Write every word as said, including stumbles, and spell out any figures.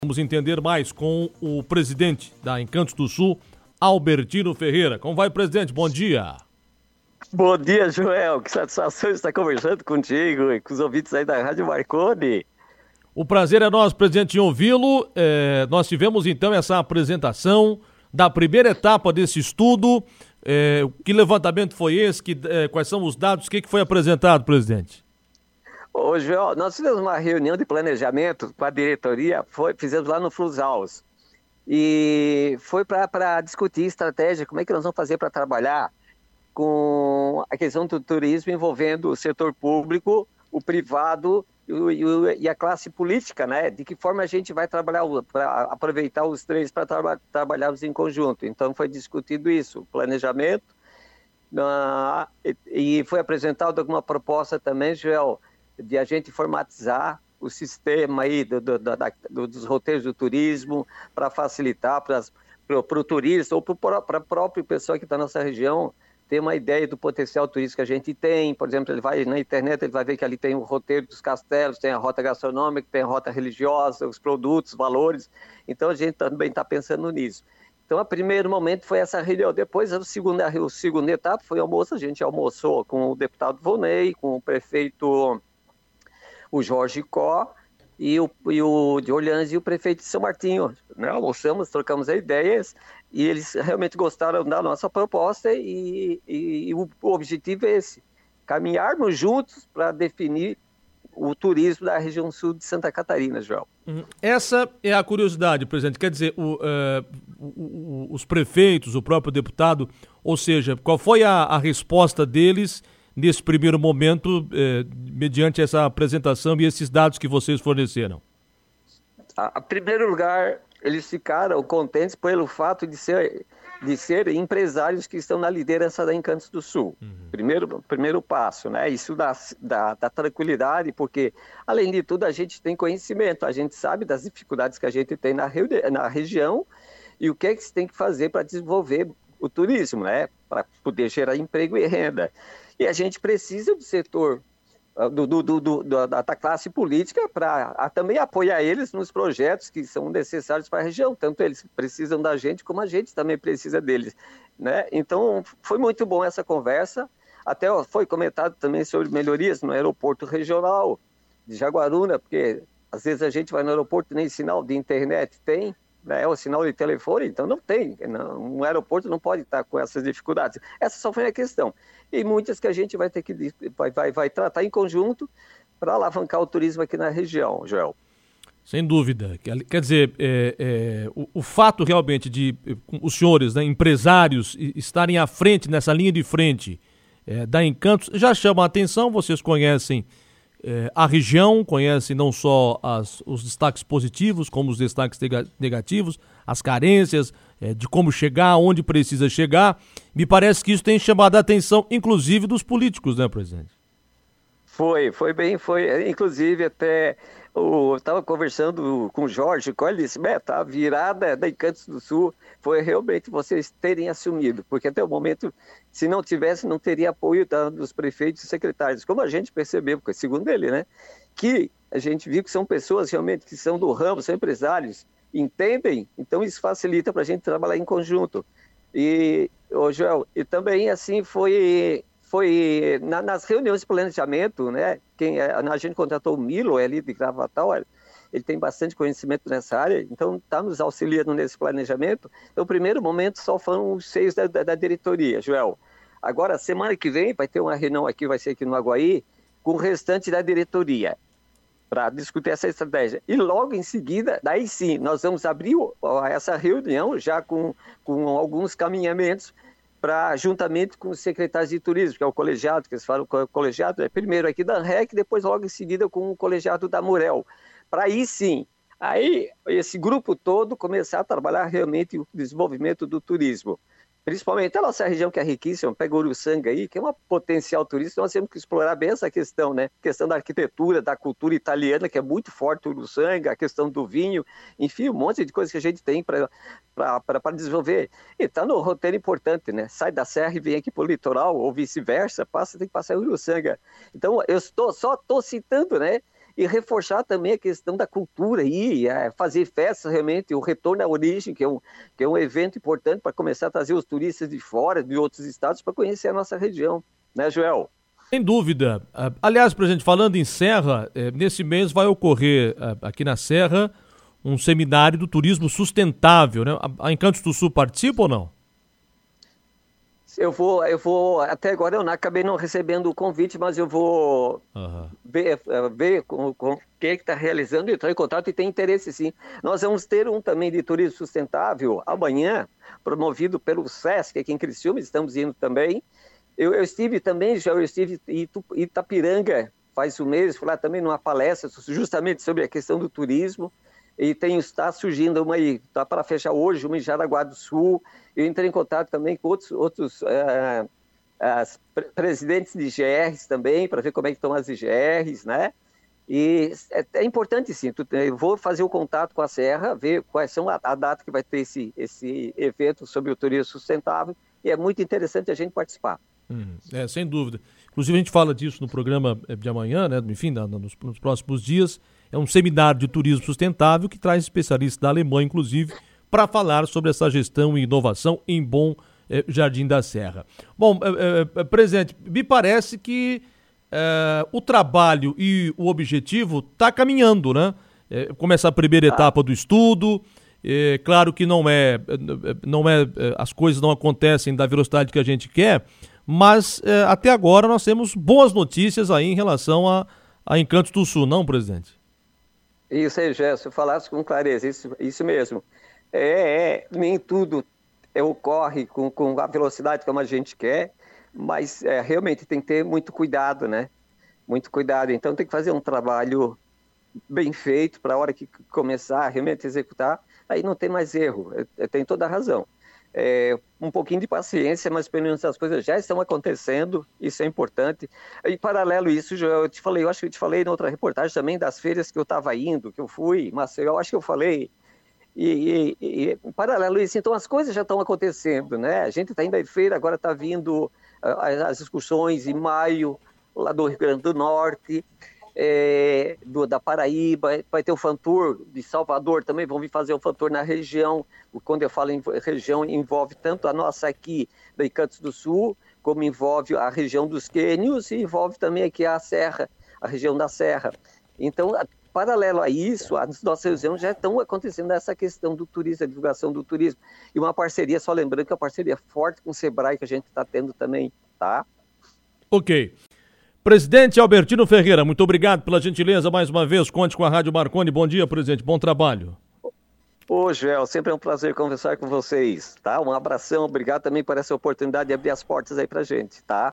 Vamos entender mais com o presidente da Encantos do Sul, Albertino Ferreira. Como vai, presidente? Bom dia. Bom dia, Joel. Que satisfação estar conversando contigo e com os ouvintes aí da Rádio Marconi. O prazer é nosso, presidente, em ouvi-lo. É, nós tivemos, então, essa apresentação da primeira etapa desse estudo. É, que levantamento foi esse? Que, é, quais são os dados? O que, que foi apresentado, presidente? Ô, Joel, nós fizemos uma reunião de planejamento com a diretoria, foi, fizemos lá no Flushaus. E foi para discutir estratégia, como é que nós vamos fazer para trabalhar com a questão do turismo envolvendo o setor público, o privado e, o, e a classe política, né? De que forma a gente vai trabalhar, para aproveitar os três para tra trabalharmos em conjunto. Então foi discutido isso, planejamento, uh, e, e foi apresentada alguma proposta também, Joel, de a gente informatizar o sistema aí do, do, da, do, dos roteiros do turismo para facilitar para o turista ou para a própria pessoa que está na nossa região ter uma ideia do potencial turístico que a gente tem. Por exemplo, ele vai na internet, ele vai ver que ali tem o roteiro dos castelos, tem a rota gastronômica, tem a rota religiosa, os produtos, valores. Então a gente também está pensando nisso. Então, o primeiro momento foi essa reunião. Depois, a segunda, a segunda etapa foi almoço. A gente almoçou com o deputado Volney, com o prefeito o Jorge Có e o, e o de Orleans e o prefeito de São Martinho, né? Almoçamos, trocamos ideias e eles realmente gostaram da nossa proposta e, e, e o, o objetivo é esse, caminharmos juntos para definir o turismo da região sul de Santa Catarina, João. Essa é a curiosidade, presidente, quer dizer, o, uh, o, o, os prefeitos, o próprio deputado, ou seja, qual foi a, a resposta deles nesse primeiro momento, eh, mediante essa apresentação e esses dados que vocês forneceram? A, a primeiro lugar, eles ficaram contentes pelo fato de ser de serem empresários que estão na liderança da Encantos do Sul. Uhum. Primeiro, primeiro passo, né? Isso dá, dá, dá tranquilidade, porque, além de tudo, a gente tem conhecimento, a gente sabe das dificuldades que a gente tem na, na região e o que é que se tem que fazer para desenvolver o turismo, né? Para poder gerar emprego e renda. E a gente precisa do setor, do, do, do, do, da, da classe política para também apoiar eles nos projetos que são necessários para a região. Tanto eles precisam da gente, como a gente também precisa deles, né? Então, foi muito bom essa conversa. Até foi comentado também sobre melhorias no aeroporto regional de Jaguaruna, porque às vezes a gente vai no aeroporto e nem sinal de internet tem, né? O sinal de telefone, então não tem. Não, um aeroporto não pode estar com essas dificuldades. Essa só foi a questão. E muitas que a gente vai ter que vai, vai, vai tratar em conjunto para alavancar o turismo aqui na região, Joel. Sem dúvida. Quer dizer, é, é, o, o fato realmente de os senhores, né, empresários, estarem à frente, nessa linha de frente é, da Encantos, já chama a atenção. Vocês conhecem é, a região, conhecem não só as, os destaques positivos, como os destaques negativos, as carências, é, de como chegar, onde precisa chegar. Me parece que isso tem chamado a atenção, inclusive, dos políticos, né, presidente? Foi, foi bem, foi. Inclusive, até eu estava conversando com o Jorge, ele disse, Beto, a virada da Encantos do Sul foi realmente vocês terem assumido, porque até o momento, se não tivesse, não teria apoio da, dos prefeitos e secretários, como a gente percebeu, porque segundo ele, né, que a gente viu que são pessoas realmente que são do ramo, são empresários, entendem? Então isso facilita para a gente trabalhar em conjunto. E, ô Joel, e também assim foi... Foi na, nas reuniões de planejamento, né? Quem, a gente contratou o Milo, é ali de Gravatal, ele tem bastante conhecimento nessa área, então está nos auxiliando nesse planejamento. Então, o primeiro momento só foram os seis da, da, da diretoria, Joel. Agora, semana que vem, vai ter uma reunião aqui, vai ser aqui no Aguaí, com o restante da diretoria, para discutir essa estratégia. E logo em seguida, daí sim, nós vamos abrir essa reunião já com, com alguns caminhamentos, para juntamente com os secretários de turismo, que é o colegiado, que eles falam que é o colegiado, é primeiro aqui da ANREC, depois logo em seguida com o colegiado da Murel. Para aí sim, aí esse grupo todo começar a trabalhar realmente o desenvolvimento do turismo. Principalmente a nossa região que é riquíssima, pega Uruçanga aí, que é uma potencial turística, nós temos que explorar bem essa questão, né? A questão da arquitetura, da cultura italiana, que é muito forte Uruçanga, a questão do vinho, enfim, um monte de coisas que a gente tem para desenvolver. E está no roteiro importante, né? Sai da serra e vem aqui para o litoral, ou vice-versa, passa, tem que passar em Uruçanga. Então, eu estou, só estou citando, né? e reforçar também a questão da cultura aí, é, fazer festas realmente, o retorno à origem, que é um, que é um evento importante para começar a trazer os turistas de fora, de outros estados, para conhecer a nossa região, né, Joel? Sem dúvida. Aliás, presidente, falando em Serra, nesse mês vai ocorrer aqui na Serra um seminário do turismo sustentável, né? A Encantos do Sul participa ou não? Eu vou, eu vou, até agora eu não, acabei não recebendo o convite, mas eu vou uhum. ver, ver com, com quem é que está realizando, entrar em contato e tem interesse sim. Nós vamos ter um também de turismo sustentável amanhã, promovido pelo SESC aqui em Criciúma, estamos indo também. Eu, eu estive também, já eu estive em Itapiranga faz um mês, fui lá também numa palestra justamente sobre a questão do turismo. E tem, está surgindo uma aí, está para fechar hoje, uma em Jaraguá do Sul. Eu entrei em contato também com outros, outros uh, as pre presidentes de I G Rs também, para ver como é que estão as I G Rs, né? E é, é importante sim, tu, eu vou fazer o contato com a Serra, ver quais são a, a data que vai ter esse, esse evento sobre o turismo sustentável, e é muito interessante a gente participar. Hum, é, sem dúvida. Inclusive a gente fala disso no programa de amanhã, né? Enfim, na, nos, nos próximos dias. É um seminário de turismo sustentável que traz especialistas da Alemanha, inclusive, para falar sobre essa gestão e inovação em Bom eh, Jardim da Serra. Bom, eh, eh, presidente, me parece que eh, o trabalho e o objetivo está caminhando, né? Eh, começa a primeira etapa do estudo. É claro que não é, não é, as coisas não acontecem da velocidade que a gente quer, mas eh, até agora nós temos boas notícias aí em relação a, a Encantos do Sul, não, presidente? Isso aí, Gerson, falasse com clareza, isso, isso mesmo. É, é, nem tudo é, ocorre com, com a velocidade como a gente quer, mas é, realmente tem que ter muito cuidado, né? Muito cuidado. Então tem que fazer um trabalho bem feito para a hora que começar a realmente executar, aí não tem mais erro, é, tem toda a razão. É, um pouquinho de paciência, mas pelo menos as coisas já estão acontecendo, isso é importante. Em paralelo a isso, eu te falei, eu acho que eu te falei na outra reportagem também das feiras que eu estava indo, que eu fui, mas eu acho que eu falei, e, e, e em paralelo a isso, então as coisas já estão acontecendo, né? A gente está indo à feira, agora está vindo uh, as excursões em maio, lá do Rio Grande do Norte, É, do, da Paraíba, vai ter o Fantour de Salvador também, vão vir fazer o Fantour na região. Quando eu falo em região, envolve tanto a nossa aqui da Encantos do Sul, como envolve a região dos Quênios e envolve também aqui a Serra, a região da Serra. Então, a, paralelo a isso, as nossas regiões já estão acontecendo essa questão do turismo, a divulgação do turismo. E uma parceria, só lembrando que é uma parceria forte com o Sebrae que a gente está tendo também, tá? Ok. Presidente Albertino Ferreira, muito obrigado pela gentileza mais uma vez. Conte com a Rádio Marconi. Bom dia, presidente. Bom trabalho. Ô, Joel, sempre é um prazer conversar com vocês, tá? Um abração, obrigado também por essa oportunidade de abrir as portas aí pra gente, tá?